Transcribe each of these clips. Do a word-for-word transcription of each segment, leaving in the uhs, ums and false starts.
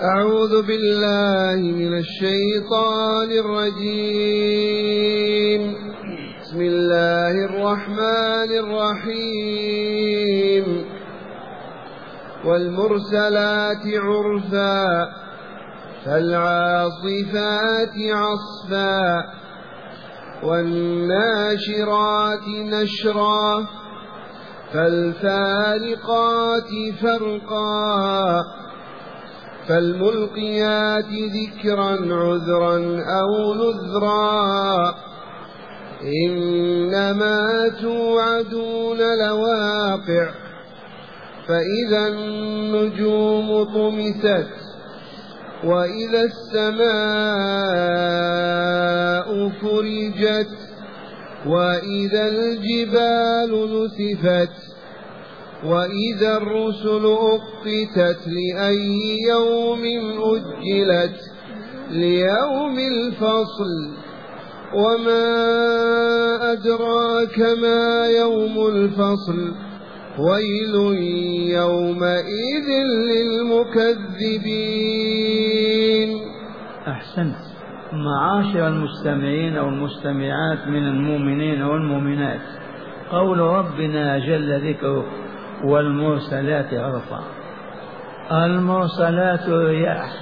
أعوذ بالله من الشيطان الرجيم. بسم الله الرحمن الرحيم. والمرسلات عرفا فالعاصفات عصفا والناشرات نشرا فالفارقات فرقا فالملقيات ذكرا عذرا أو نذرا إنما توعدون لواقع فإذا النجوم طمست وإذا السماء فرجت وإذا الجبال نسفت وإذا الرسل أقتت لأي يوم أجلت ليوم الفصل وما أدراك ما يوم الفصل ويل يومئذ للمكذبين. أحسنت. معاشر المستمعين أو المستمعات من المؤمنين والمؤمنات، قول ربنا جل ذكره والمرسلات عرفا. المرسلات الرياح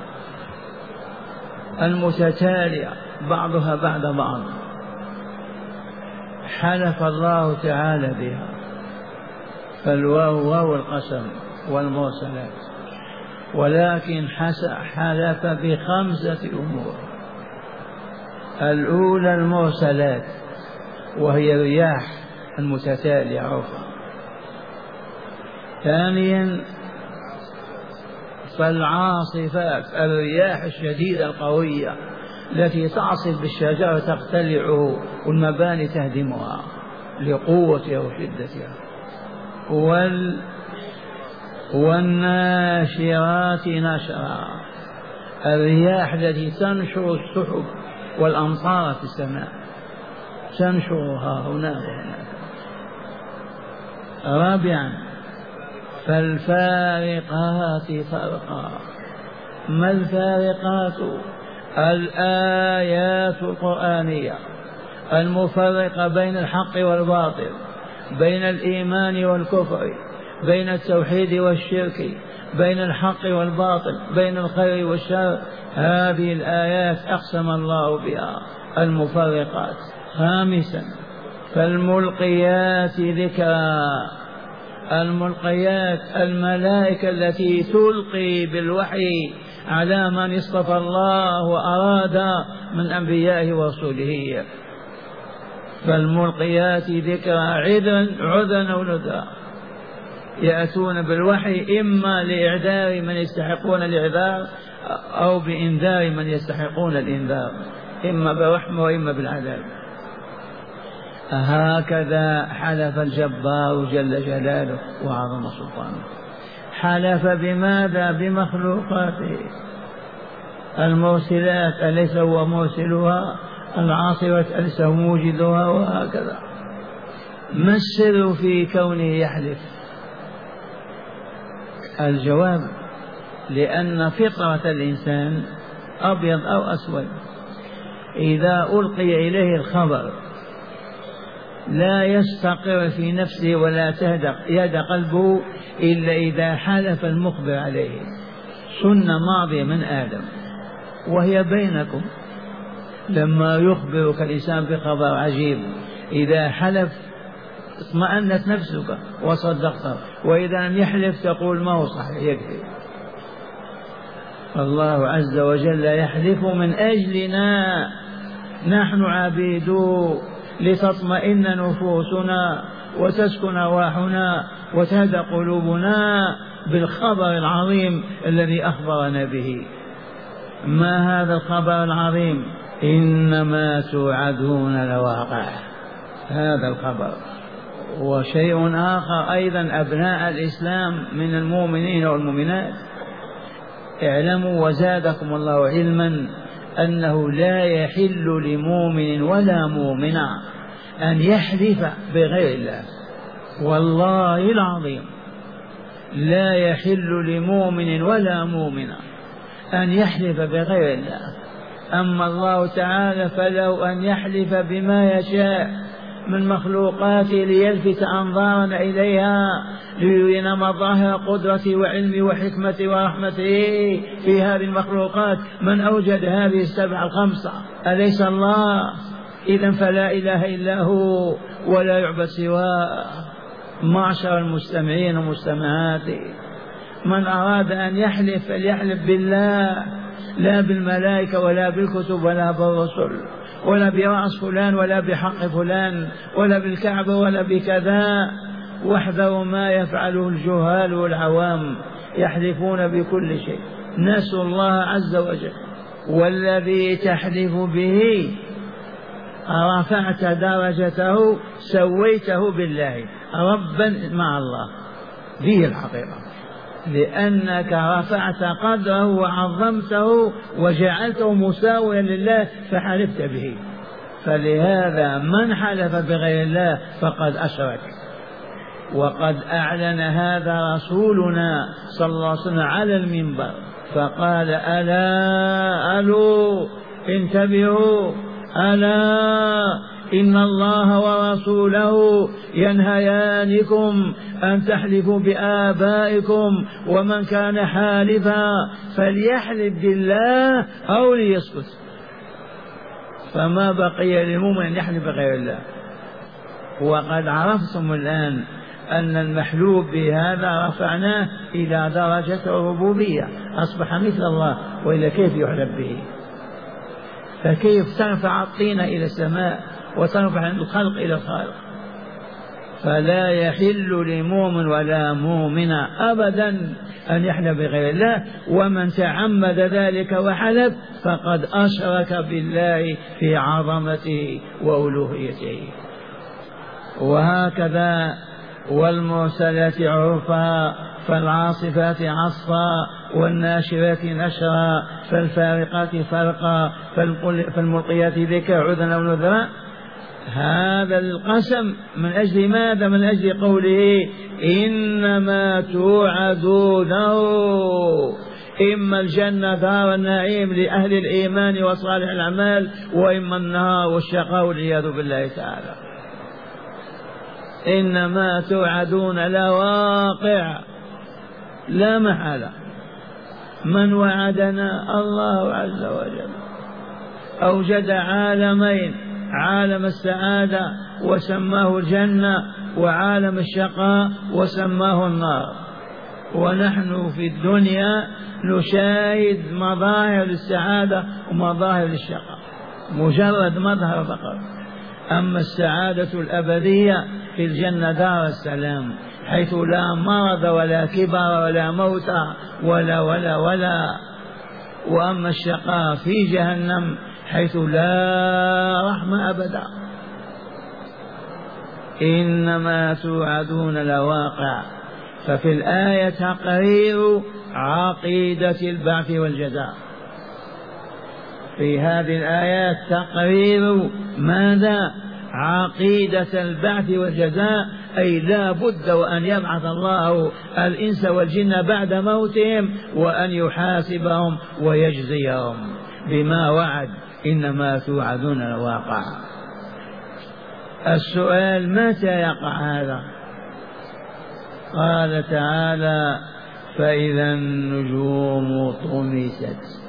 المتتالية بعضها بعد بعض، حلف الله تعالى بها، فالواو واو القسم والمرسلات، ولكن حلف بخمسة أمور. الأولى المرسلات وهي الرياح المتتالية عرفا. ثانيا فالعاصفات الرياح الشديدة القوية التي تعصف بالشجرة تقتلعه والمباني تهدمها لقوتها وشدتها. وال والناشرات نشرا الرياح التي تنشر السحب والأمطار في السماء، تنشرها هنا وهناك. رابعا فالفارقات فرقا. ما الفارقات؟ الآيات القرآنية المفرقة بين الحق والباطل، بين الإيمان والكفر، بين التوحيد والشرك، بين الحق والباطل، بين الخير والشر. هذه الآيات أقسم الله بها المفرقات. خامسا فالملقيات ذكرا. الملقيات الملائكة التي تلقي بالوحي على من اصطفى الله وأراد من أنبيائه ورسله. فالملقيات ذكرا عذرا أو نذرا، يأتون بالوحي إما لإعذار من يستحقون الإعذار أو بإنذار من يستحقون الإنذار، إما برحمة وإما بالعذاب. هكذا حلف الجبار جل جلاله وعظم سلطانه. حلف بماذا؟ بمخلوقاته. المرسلات أليس هو مرسلها؟ العاصفة أليس هو موجدها؟ وهكذا. ما السر في كونه يحلف؟ الجواب لأن فطرة الإنسان أبيض أو أسود. إذا ألقي إليه الخبر لا يستقر في نفسه ولا تهدأ يهدأ قلبه إلا إذا حلف المخبر عليه. سنة ماضية من آدم وهي بينكم. لما يخبرك الإنسان بخبر عجيب إذا حلف اطمأنت نفسك وصدقته، وإذا لم يحلف تقول ما هو صحيح يكفي. الله عز وجل يحلف من أجلنا نحن عبيدو، لتطمئن نفوسنا وتسكن أرواحنا وتهدى قلوبنا بالخبر العظيم الذي أخبرنا به. ما هذا الخبر العظيم؟ إنما توعدون لواقع. هذا الخبر. وشيء آخر أيضا أبناء الإسلام من المؤمنين والمؤمنات، اعلموا وزادكم الله علما أنه لا يحل لمؤمن ولا مؤمنة أن يحلف بغير الله. والله العظيم لا يحل لمؤمن ولا مؤمنة أن يحلف بغير الله. أما الله تعالى فلو أن يحلف بما يشاء من مخلوقاته ليلفت أنظارنا إليها ليرينا مظاهر قدرته وعلمه وحكمته ورحمته في هذه المخلوقات. من أوجد هذه السبع الخمسة أليس الله؟ إذن فلا إله إلا هو ولا يعبد سواه. معشر المستمعين والمستمعات، من أراد أن يحلف فليحلف بالله، لا بالملائكة ولا بالكتب ولا بالرسل ولا برأس فلان ولا بحق فلان ولا بالكعبة ولا بكذا. واحذروا ما يفعله الجهال والعوام، يحلفون بكل شيء، نسوا الله عز وجل. والذي تحلف به رفعت درجته، سويته بالله ربا مع الله، به الحقيقة، لأنك رفعت قدره وعظمته وجعلته مساويا لله فحلفت به. فلهذا من حلف بغير الله فقد أشرك. وقد أعلن هذا رسولنا صلى الله عليه وسلم على المنبر فقال: ألا ألو انتبهوا، ألا إن الله ورسوله ينهيانكم أن تحلفوا بآبائكم، ومن كان حالفا فليحلف بالله أو ليسكت. فما بقي للمؤمن أن يحلف بغير الله. وقد عرفتم الآن أن المحلوب بهذا رفعناه إلى درجة الربوبية، أصبح مثل الله، وإلا كيف يحلف به؟ فكيف ترفع الطين إلى السماء وترفع الخلق إلى الخالق؟ فلا يحل لمؤمن ولا مؤمنة أبدا أن يحلف بغير الله، ومن تعمد ذلك وحلف فقد أشرك بالله في عظمته وألوهيته. وهكذا والمرسلات عرفا فالعاصفات عصفا والناشرات نشرا فالفارقات فرقا فالملقيات ذكرا عذرا أو نذرا. هذا القسم من أجل ماذا؟ من أجل قوله: إنما توعدونه إما الجنة دار النعيم لأهل الإيمان وصالح الأعمال، وإما النار والشقاء والعياذ بالله تعالى. إنما توعدون لواقع لا محالة. من وعدنا؟ الله عز وجل. أوجد عالمين، عالم السعادة وسماه الجنة، وعالم الشقاء وسماه النار. ونحن في الدنيا نشاهد مظاهر السعادة ومظاهر الشقاء، مجرد مظهر فقط. أما السعادة الأبدية في الجنة دار السلام، حيث لا مرض ولا كبر ولا موت ولا ولا ولا. وأما الشقاء في جهنم حيث لا رحمة أبدا. إنما توعدون لواقع. ففي الآية تقرير عقيدة البعث والجزاء. في هذه الآيات تقرير ماذا؟ عقيدة البعث والجزاء، أي لا بد وأن يبعث الله الإنس والجن بعد موتهم وأن يحاسبهم ويجزيهم بما وعد. إنما توعدون الواقع. السؤال: متى يقع هذا؟ قال تعالى: فإذا النجوم طمست.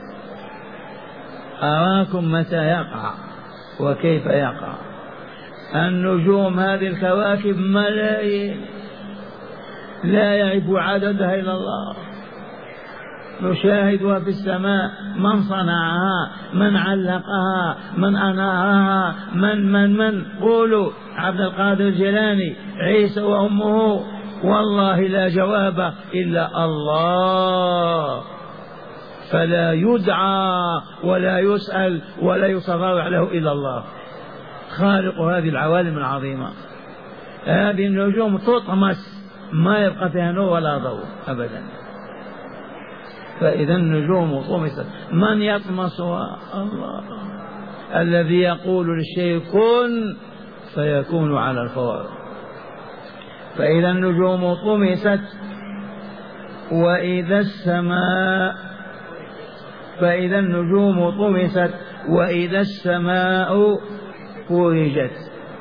أراكم متى يقع وكيف يقع. النجوم هذه الكواكب ملايين لا يعرف عددها إلا الله، نشاهدها في السماء. من صنعها؟ من علقها؟ من أنارها؟ من من من قولوا عبد القادر الجيلاني، عيسى وأمه. والله لا جواب إلا الله، فلا يدعى ولا يسأل ولا يتضرع له إلا الله، خالق هذه العوالم العظيمة. هذه النجوم تطمس، ما يبقى فيها نور ولا ضوء أبدا. فإذا النجوم طمست. من يطمسها؟ الله، الذي يقول للشيء كن فيكون على الفور. فإذا النجوم طمست وإذا السماء فإذا النجوم طمست وإذا السماء فرجت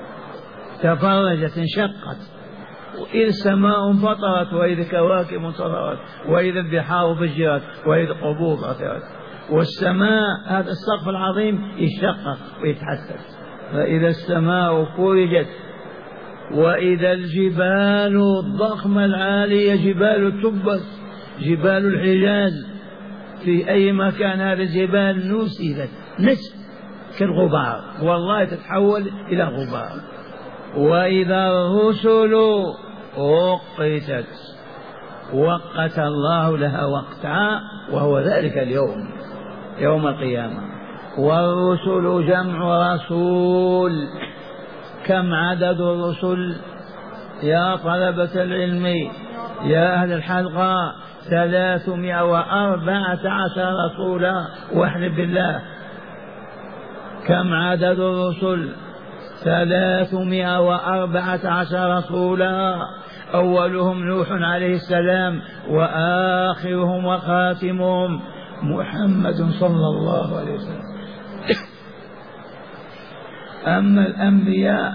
تفرجت انشقت وإذا السماء انفطرت وإذا الكواكب انتظرت وإذا البحار فجرت وإذا القبور عثرت والسماء هذا السقف العظيم يشقق ويتحسس فإذا السماء فرجت وإذا الجبال الضخمة العالية جبال التبس جبال الحجاز في أي مكان هذه الجبال نسفت نسف كالغبار والله تتحول إلى غبار وإذا الرسل أقتت وقت الله لها وقتها وهو ذلك اليوم يوم القيامة والرسل جمع رسول كم عدد الرسل يا طلبة العلم يا أهل الحلقة ثلاثمائة وأربعة عشر رسولا واحلف بالله كم عدد الرسل ثلاثمائة وأربعة عشر رسولا أولهم نوح عليه السلام وآخرهم وخاتمهم محمد صلى الله عليه وسلم أما الأنبياء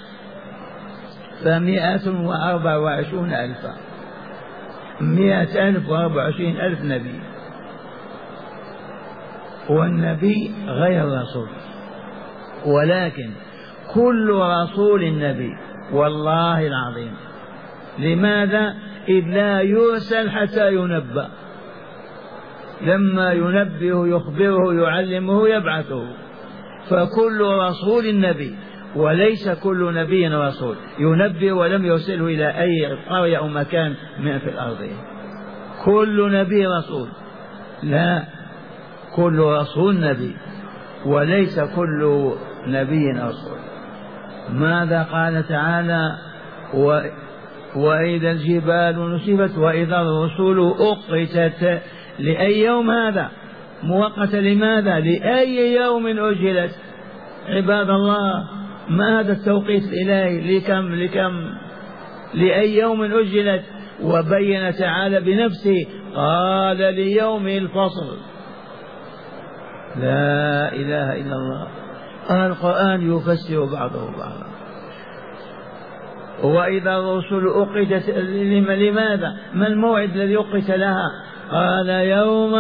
فمائة وأربعة وعشرون ألفا مائة ألف وأربعة وعشرين ألف نبي والنبي غير رسول ولكن كل رسول نبي والله العظيم لماذا؟ إذ لا يرسل حتى ينبأ لما ينبه يخبره يعلمه يبعثه فكل رسول نبي وليس كل نبي رسول ينبه ولم يرسله إلى أي قرية أو مكان من في الأرض كل نبي رسول لا كل رسول نبي وليس كل نبي رسول ماذا قال تعالى و وإذا الجبال نسفت وإذا الرسل أقتت لأي يوم هذا مؤقت لماذا لأي يوم أجلت عباد الله ما هذا التوقيت الإلهي لكم لكم لأي يوم أجلت وبين تعالى بنفسه قال ليوم الفصل لا إله إلا الله القرآن يفسر بعضه بعضا وإذا الرسل أقتت لماذا ما الموعد الذي أقت لها قال يوم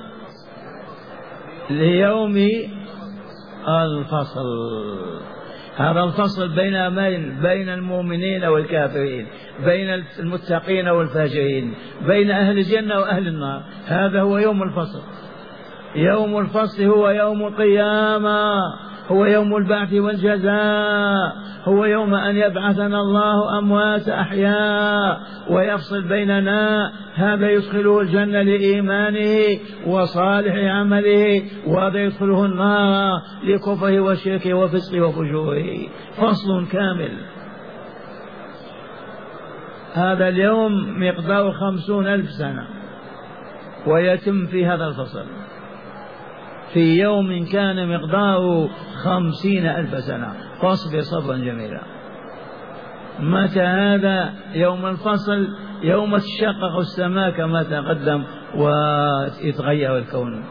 ليوم الفصل هذا الفصل بين بين المؤمنين والكافرين بين المتقين والفاجرين بين أهل الجنة وأهل النار هذا هو يوم الفصل يوم الفصل هو يوم القيامة هو يوم البعث والجزاء هو يوم أن يبعثنا الله أموات أحياء ويفصل بيننا هذا يدخله الجنة لإيمانه وصالح عمله وهذا يدخله النار لكفره وشركه وفسقه وفجوره فصل كامل هذا اليوم مقدار خمسون ألف سنة ويتم في هذا الفصل في يوم كان مقداره خمسين ألف سنة فاصبر صبرا جميلا متى هذا يوم الفصل يوم تشقق السماء كما تقدم ويتغير الكون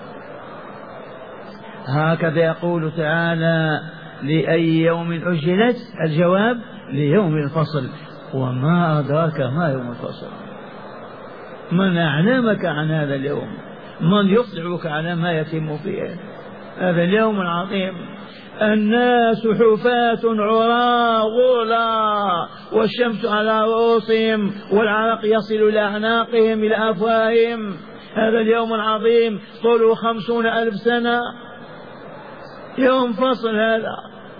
هكذا يقول تعالى لأي يوم أجلت الجواب ليوم الفصل وما أدراك ما يوم الفصل من أعلمك عن هذا اليوم من يطلعك على ما يتم فيه هذا اليوم العظيم الناس حفاة عراة غرلا والشمس على رؤوسهم والعرق يصل إلى أعناقهم إلى أفواههم هذا اليوم العظيم طوله خمسون ألف سنة يوم فصل هذا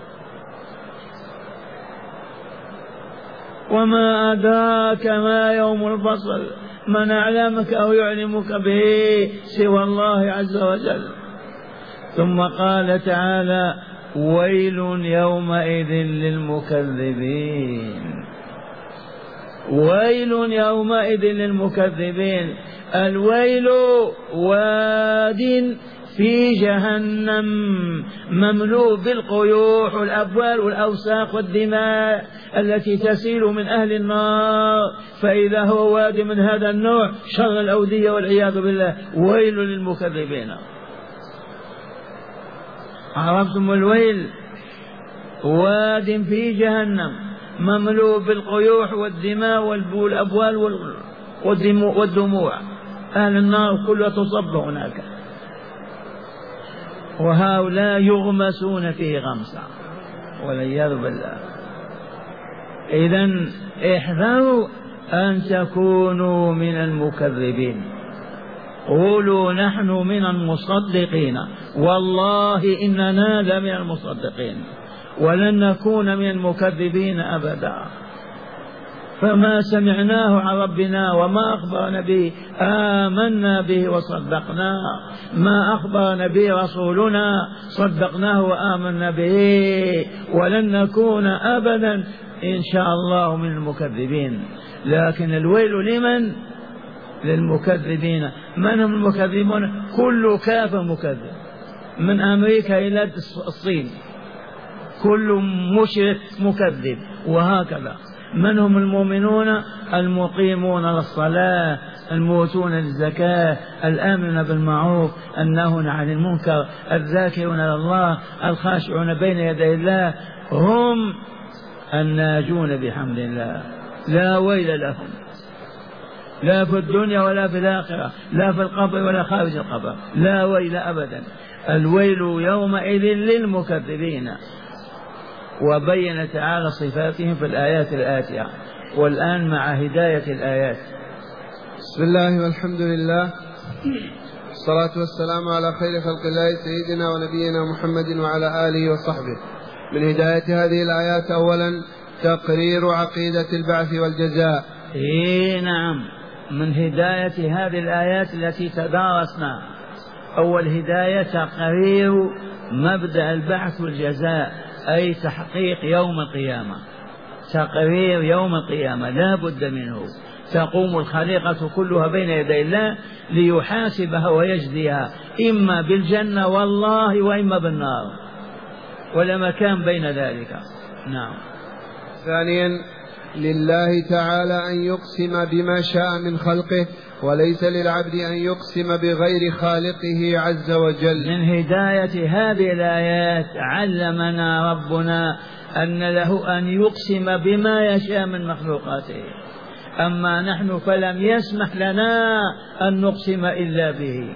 وما أدراك ما يوم الفصل من أعلمك أو يعلمك به سوى الله عز وجل ثم قال تعالى ويل يومئذ للمكذبين ويل يومئذ للمكذبين الويل واد في جهنم مملوء بالقيوح والأبوال والأوساخ والدماء التي تسيل من أهل النار، فإذا هو واد من هذا النوع شر الأودية والعياذ بالله. ويل للمكذبين. عرفتم الويل؟ واد في جهنم مملوء بالقيوح والدماء والأبوال والدموع، أهل النار كلها تصب هناك، وهؤلاء يغمسون فيه غمسا والعياذ بالله. إذن احذروا أن تكونوا من المكذبين. قولوا نحن من المصدقين، والله إننا لمن المصدقين ولن نكون من المكذبين أبدا. فما سمعناه عن ربنا وما أخبرنا به آمنا به وصدقناه، ما أخبرنا به رسولنا صدقناه وآمنا به، ولن نكون أبدا إن شاء الله من المكذبين. لكن الويل لمن؟ للمكذبين. من هم المكذبون؟ كل كافر مكذب، من أمريكا إلى الصين كل مشرك مكذب، وهكذا. من هم المؤمنون؟ المقيمون للصلاة، الموتون للزكاة، الآمنون بالمعروف، الناهون عن المنكر، الذاكرون لله، الخاشعون بين يدي الله، هم الناجون بحمد الله. لا ويل لهم، لا في الدنيا ولا في الآخرة، لا في القبر ولا خارج القبر، لا ويل أبدا. الويل يومئذ للمكذبين. وبين تعالى صفاتهم في الآيات الآتية. والآن مع هداية الآيات. بسم الله والحمد لله، الصلاة والسلام على خير خلق الله سيدنا ونبينا محمد وعلى آله وصحبه. من هداية هذه الآيات أولا تقرير عقيدة البعث والجزاء. إيه نعم، من هداية هذه الآيات التي تدارسنا، أول هداية تقرير مبدأ البعث والجزاء، أي تحقيق يوم القيامة. تقرير يوم القيامة لا بد منه، تقوم الخليقة كلها بين يدي الله ليحاسبها ويجزيها، إما بالجنة والله وإما بالنار، ولا مكان بين ذلك. نعم. ثانيا لله تعالى أن يقسم بما شاء من خلقه، وليس للعبد أن يقسم بغير خالقه عز وجل. من هداية هذه الآيات علمنا ربنا أن له أن يقسم بما يشاء من مخلوقاته، أما نحن فلم يسمح لنا أن نقسم إلا به.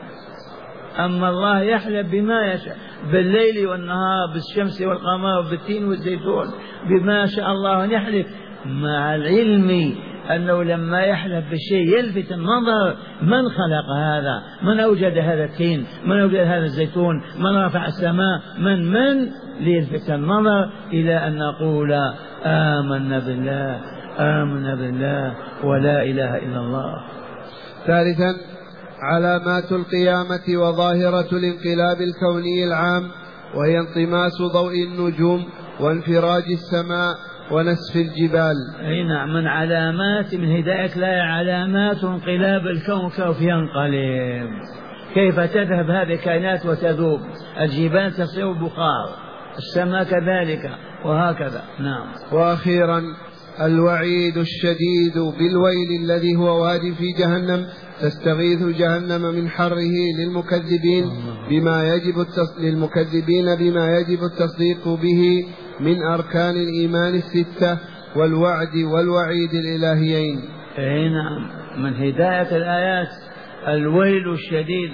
أما الله يحلف بما يشاء، بالليل والنهار، بالشمس والقمر، بالتين والزيتون، بما شاء الله نحلف، مع العلم أنه لما يحلف بالشيء يلفت النظر، من خلق هذا؟ من أوجد هذا التين؟ من أوجد هذا الزيتون؟ من رفع السماء؟ من من ليلفت النظر إلى أن نقول آمنا بالله، آمنا بالله ولا إله إلا الله. ثالثا علامات القيامة وظاهرة الانقلاب الكوني العام، وهي انطماس ضوء النجوم وانفراج السماء ونسف الجبال. أي نعم، من علامات من هداية لا علامات انقلاب الكون كيف ينقلب، كيف تذهب هذه الكائنات وتذوب، الجبال تصير بخار، السماء كذلك، وهكذا. نعم. وأخيرا الوعيد الشديد بالويل الذي هو واد في جهنم، تستغيث جهنم من حره للمكذبين بما يجب التص... للمكذبين بما يجب التصديق به من أركان الإيمان الستة والوعد والوعيد الإلهيين. أي نعم، من هداية الآيات الويل الشديد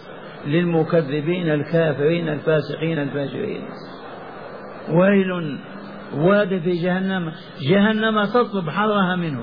للمكذبين الكافرين الفاسقين الفاجرين. ويل واد في جهنم، جهنم تطلب حرها منه،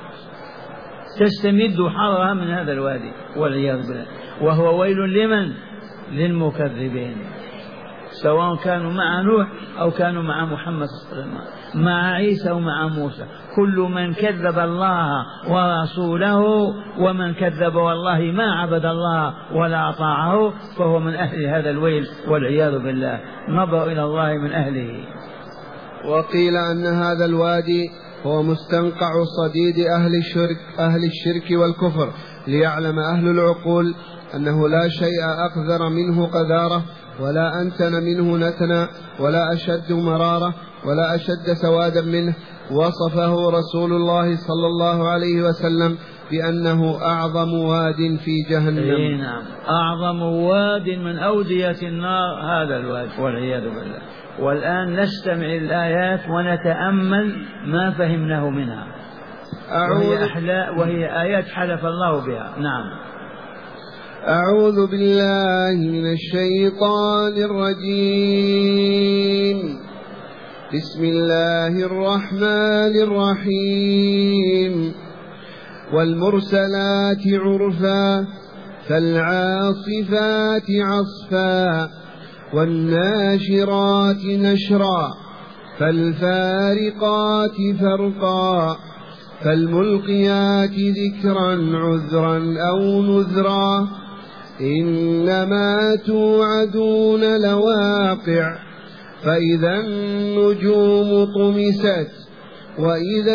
تستمد حرها من هذا الوادي والعياذ بالله. وهو ويل لمن؟ للمكذبين، سواء كانوا مع نوح أو كانوا مع محمد صلى الله عليه وسلم، مع عيسى ومع موسى، كل من كذب الله ورسوله ومن كذب والله ما عبد الله ولا أطاعه فهو من أهل هذا الويل والعياذ بالله، نظر إلى الله من أهله. وقيل أن هذا الوادي هو مستنقع صديد أهل الشرك, أهل الشرك والكفر، ليعلم أهل العقول أنه لا شيء أقذر منه قذارة، ولا أنتن منه نتنا، ولا أشد مرارة، ولا أشد سوادا منه. وصفه رسول الله صلى الله عليه وسلم بأنه أعظم واد في جهنم. إيه نعم، أعظم واد من أودية النار هذا الواد والعياذ بالله. والآن نستمع الآيات ونتأمل ما فهمناه منها، وهي أحلاء وهي آيات حلف الله بها. نعم. أعوذ بالله من الشيطان الرجيم. بسم الله الرحمن الرحيم. والمرسلات عرفا فالعاصفات عصفا والناشرات نشرا فالفارقات فرقا فالملقيات ذكرا عذرا أو نذرا إنما توعدون لواقع فإذا النجوم طمست وإذا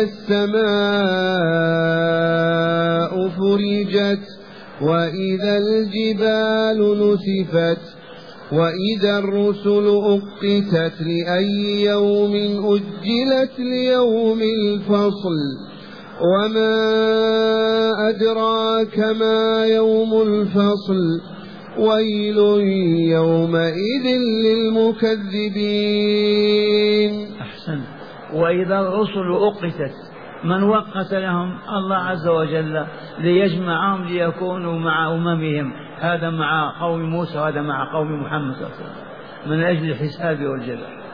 السماء فرجت وإذا الجبال نسفت وإذا الرسل أقتت لأي يوم أجلت ليوم الفصل وما أدراك ما يوم الفصل ويل يومئذ للمكذبين. أحسن. وإذا الرسل أقتت، من وقت لهم؟ الله عز وجل ليجمعهم ليكونوا مع أممهم، هذا مع قوم موسى وهذا مع قوم محمد صلى الله عليه وسلم، من أجل الحساب والجزاء.